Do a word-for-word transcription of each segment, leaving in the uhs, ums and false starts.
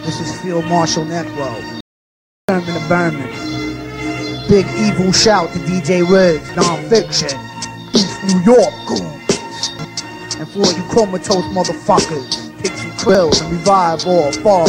This is Field Marshal Necro. Berman to Berman. Big evil shout to D J Riz, non-fiction. East New York goons. And for you comatose motherfuckers, take some krills and revive all fall.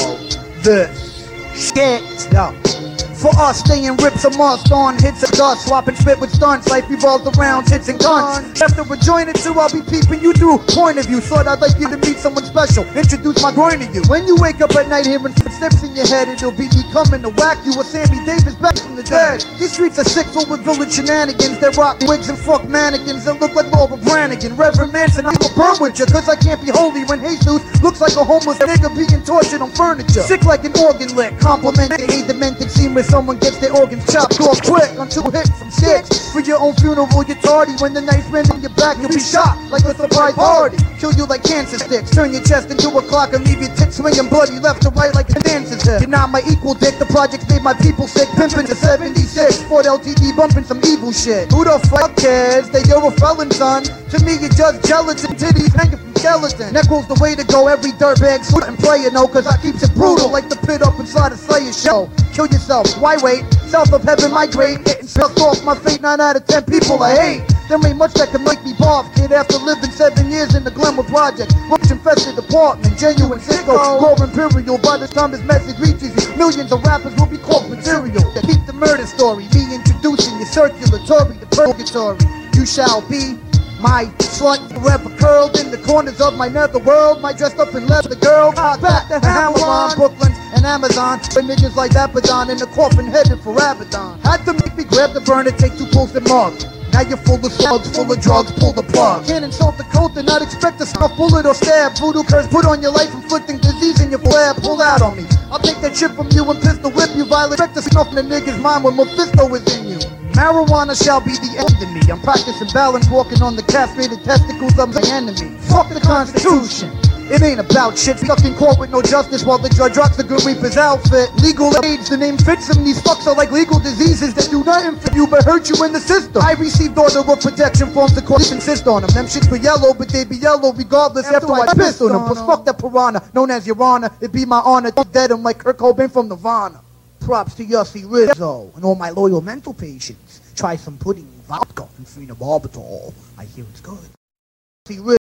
This shit. Yo. For us, staying rips a must on hits of dust, swapping spit with stunts, life revolves around hits and guns. After rejoining two, I'll be peeping you through point of view. Thought I'd like you to meet someone special, introduce my groin to you. When you wake up at night hearing footsteps in your head, it'll be me coming to whack you with Sammy Davis back from the dead. These streets are sick, full with village shenanigans that rock wigs and fuck mannequins that look like Barbara Brannigan. Reverend Manson, I'm a burn with you, cause I can't be holy when Jesus looks like a homeless nigga being tortured on furniture. Sick like an organ lick, compliment they hate demented scene with someone gets their organs chopped off quick on two hits from six. For your own funeral, you're tardy. When the night's bending your back, you'll be shot like a surprise party. Kill you like cancer sticks, turn your chest into a clock and leave your tits swinging bloody left to right like a dancer's head. You're not my equal dick, the projects made my people sick. Pimpin' to seventy-six, Ford L T D bumping some evil shit. Who the fuck cares that you're a felon, son? To me, you're just gelatin titties hanging from skeleton. Necro's the way to go, every dirtbag suit and player know, cause I keeps it brutal like the pit up inside a Slayer show. Kill yourself, why wait? South of heaven migrate, getting sucked off my fate. Nine out of ten people I hate. There ain't much that can make me barf, kid. After living seven years in the Glenwood Project, roach infested apartment, genuine sicko, core imperial. By the time this message reaches you, millions of rappers will be caught material. Keep the murder story, me introducing your circulatory, the purgatory. You shall be my slut forever curled in the corners of my netherworld. My dressed up in leather girl, hot back to Hamilton, Brooklyn and Amazon. For niggas like Abaddon in the coffin headed for Abaddon. Had to make me grab the burner, take two pulls and mug. Now you're full of slugs, full of drugs, pull the plug. Can't insult the cult and not expect a snuff bullet or stab. Voodoo curse put on your life, inflicting disease in your flab. Pull out on me, I'll take that shit from you and pistol whip you. Violent, expect to snuff in the nigga's mind when Mephisto is in you. Marijuana shall be the end of me. I'm practicing balance, walking on the castrated testicles of my enemy. Fuck the Constitution. It ain't about shit, stuck in court with no justice while the judge rocks the Good Reaper's outfit. Legal age, the name fits them. These fucks are like legal diseases that do nothing for you but hurt you in the system. I received order of protection from the court, insist on them. Them shits were yellow, but they be yellow regardless after, after I piss on them. Cause fuck that piranha, known as Your Honor. It be my honor to dead him like Kurt Cobain from Nirvana. Props to Yossi Rizzo and all my loyal mental patients. Try some pudding, vodka, and phenobarbital. I hear it's good.